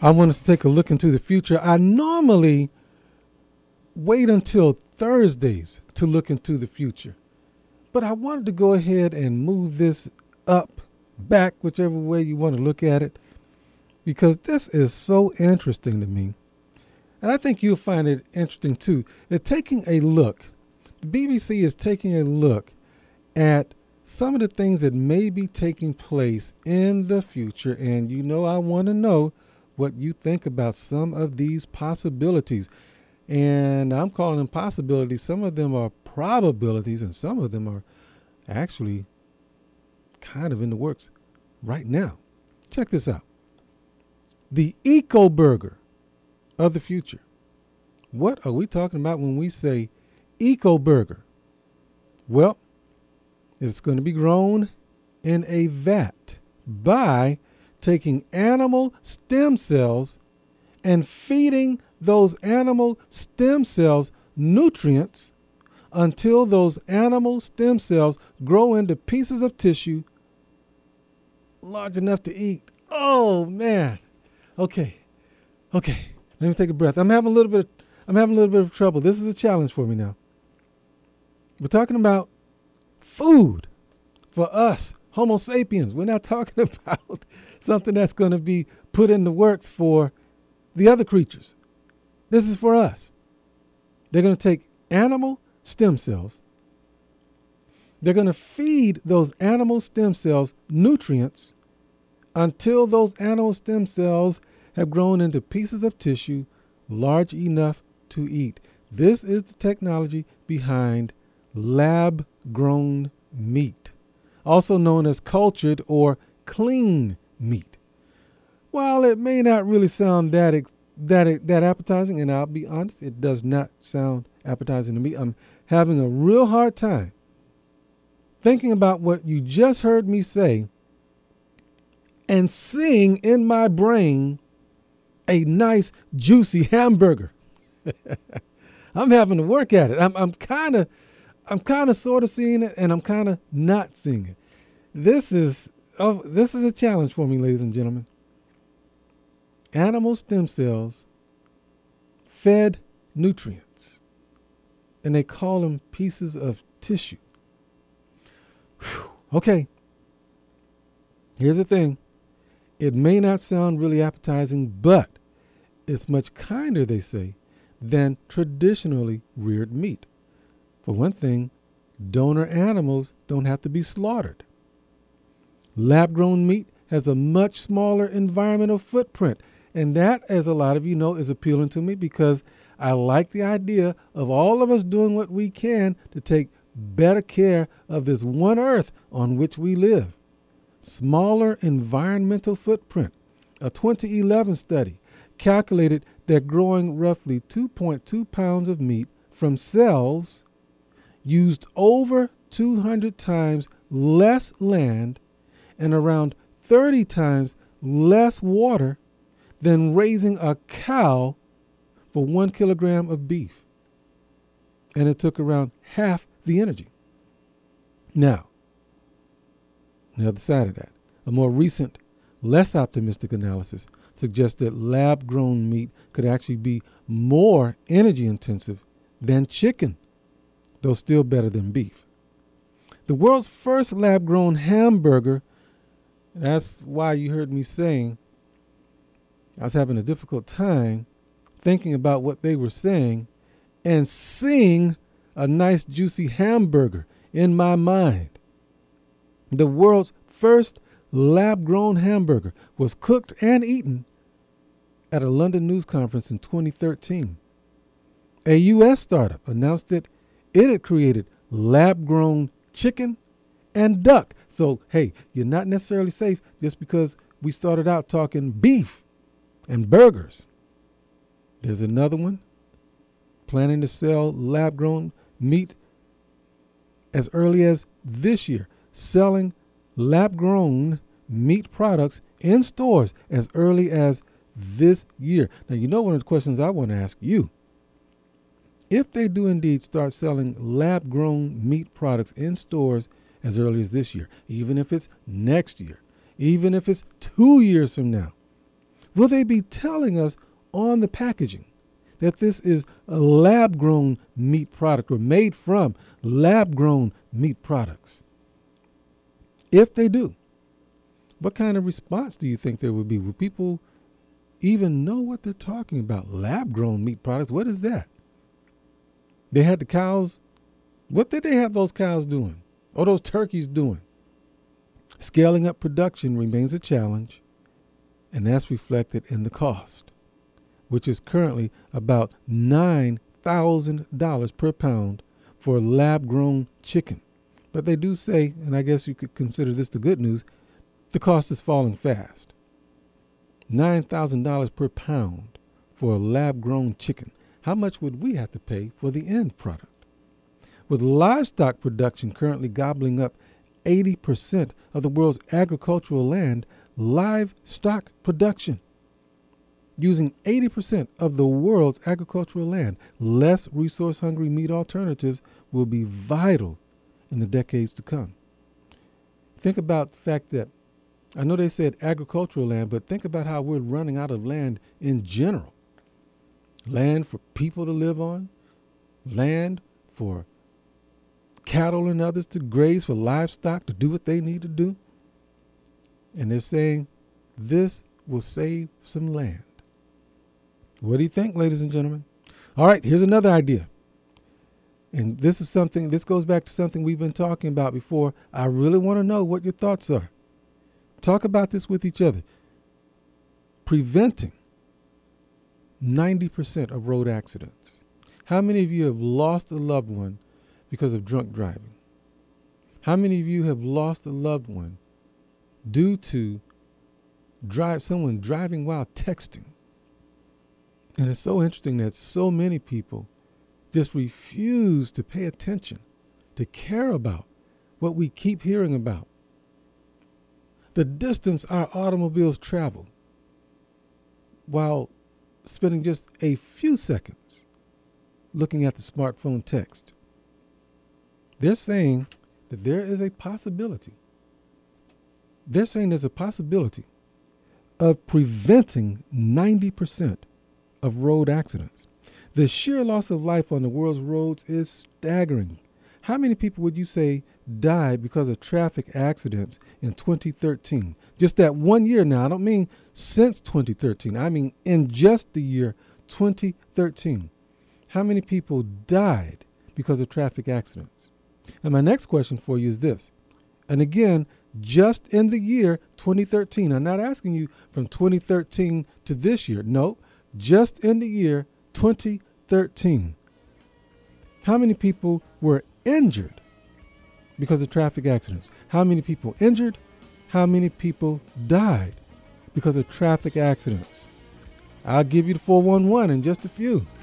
I want us to take a look into the future. I normally wait until Thursdays to look into the future, but I wanted to go ahead and move this up, back, whichever way you want to look at it, because this is so interesting to me. And I think you'll find it interesting too. They're taking a look. The BBC is taking a look at some of the things that may be taking place in the future. And I want to know what you think about some of these possibilities. And I'm calling them possibilities. Some of them are probabilities, and some of them are actually kind of in the works right now. Check this out. The Eco Burger of the future. What are we talking about when we say Eco Burger? Well, it's going to be grown in a vat by taking animal stem cells and feeding those animal stem cells nutrients until those animal stem cells grow into pieces of tissue large enough to eat. Oh man. Okay. Let me take a breath. I'm having a little bit of trouble. This is a challenge for me now. We're talking about food for us, Homo sapiens. We're not talking about something that's going to be put in the works for the other creatures. This is for us. They're going to take animal stem cells. They're going to feed those animal stem cells nutrients until those animal stem cells have grown into pieces of tissue large enough to eat. This is the technology behind lab-grown meat, also known as cultured or clean meat. While it may not really sound that appetizing, and I'll be honest, it does not sound appetizing to me. I'm having a real hard time thinking about what you just heard me say and seeing in my brain a nice juicy hamburger. I'm having to work at it. I'm kind of sort of seeing it, and I'm kind of not seeing it. This is a challenge for me, ladies and gentlemen. Animal stem cells fed nutrients, and they call them pieces of tissue. Whew. Okay. Here's the thing. It may not sound really appetizing, but it's much kinder, they say, than traditionally reared meat. For one thing, donor animals don't have to be slaughtered. Lab-grown meat has a much smaller environmental footprint, and that, as a lot of you know, is appealing to me because I like the idea of all of us doing what we can to take better care of this one earth on which we live. Smaller environmental footprint. A 2011 study calculated that growing roughly 2.2 pounds of meat from cells used over 200 times less land and around 30 times less water than raising a cow for 1 kilogram of beef. And it took around half the energy. Now, on the other side of that, a more recent, less optimistic analysis suggests that lab-grown meat could actually be more energy intensive than chicken, though still better than beef. The world's first lab-grown hamburger, that's why you heard me saying I was having a difficult time thinking about what they were saying and seeing a nice juicy hamburger in my mind. The world's first lab-grown hamburger was cooked and eaten at a London news conference in 2013. A U.S. startup announced that it had created lab-grown chicken and duck. So, hey, you're not necessarily safe just because we started out talking beef and burgers. There's another one planning to sell lab-grown meat as early as this year, selling lab-grown meat products in stores as early as this year. Now, one of the questions I want to ask you, if they do indeed start selling lab-grown meat products in stores as early as this year, even if it's next year, even if it's 2 years from now, Will they be telling us on the packaging that this is a lab-grown meat product or made from lab-grown meat products? If they do, what kind of response do you think there would be? Will people even know what they're talking about? Lab-grown meat products, what is that? They had the cows. What did they have those cows doing? Or those turkeys doing? Scaling up production remains a challenge, and that's reflected in the cost, which is currently about $9,000 per pound for lab-grown chicken. But they do say, and I guess you could consider this the good news, the cost is falling fast. $9,000 per pound for a lab-grown chicken. How much would we have to pay for the end product? With livestock production currently gobbling up 80% of the world's agricultural land, livestock production using 80% of the world's agricultural land, less resource-hungry meat alternatives will be vital in the decades to come. Think about the fact that, I know they said agricultural land, but think about how we're running out of land in general. Land for people to live on, land for cattle and others to graze, for livestock to do what they need to do. And they're saying this will save some land. What do you think, ladies and gentlemen? All right, here's another idea. And this goes back to something we've been talking about before. I really want to know what your thoughts are. Talk about this with each other. Preventing 90% of road accidents. How many of you have lost a loved one because of drunk driving? How many of you have lost a loved one due to someone driving while texting? And it's so interesting that so many people just refuse to pay attention, to care about what we keep hearing about. The distance our automobiles travel while spending just a few seconds looking at the smartphone text. They're saying that there is a possibility. They're saying there's a possibility of preventing 90% of road accidents. The sheer loss of life on the world's roads is staggering. How many people would you say died because of traffic accidents in 2013? Just that 1 year now. I don't mean since 2013. I mean in just the year 2013. How many people died because of traffic accidents? And my next question for you is this. And again, just in the year 2013. I'm not asking you from 2013 to this year. No, just in the year 2013. How many people were injured because of traffic accidents? How many people injured? How many people died because of traffic accidents? I'll give you the 411 in just a few.